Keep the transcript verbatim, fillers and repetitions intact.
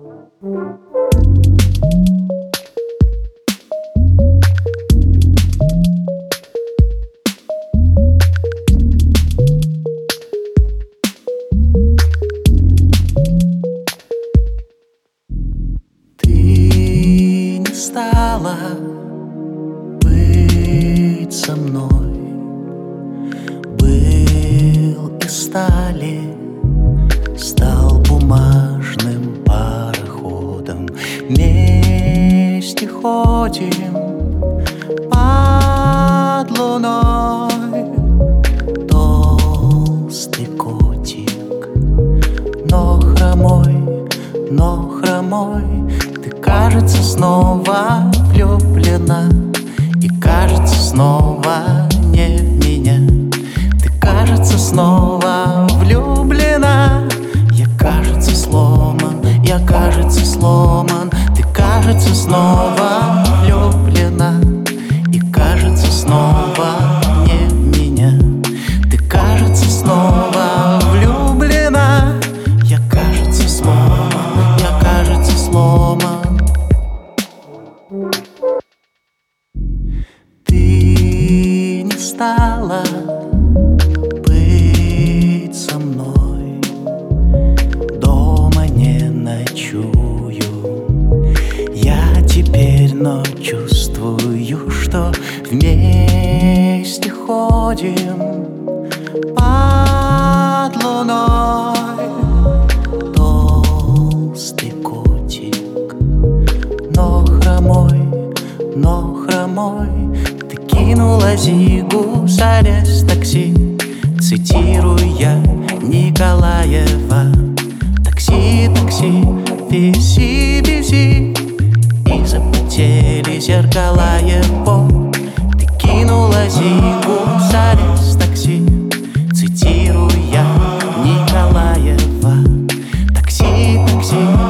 Ты не стала быть со мной. Был из стали, стал бумажным пароходом. Вместе ходим под луной. Толстый котик, но хромой, но хромой. Ты, кажется, снова влюблена, и, кажется, снова не в меня. Ты, кажется, снова влюблена. Я, кажется, сломан, я, кажется, сломан. Ты, кажется, снова влюблена, и, кажется, снова не в меня. Ты, кажется, снова влюблена. Я, кажется, сломан, я, кажется, сломан. Ты не стала быть со мной. Дома не ночую я теперь, но чувствую, что вместе ходим под луной. Толстый котик, но хромой, но хромой. Ты кинула зигу, садясь в такси, цитируя Николаева. Такси, такси, вези, вези. И запотели зеркала его. Ты кинула зигу, садясь в такси, цитируя Николаева. Такси, такси,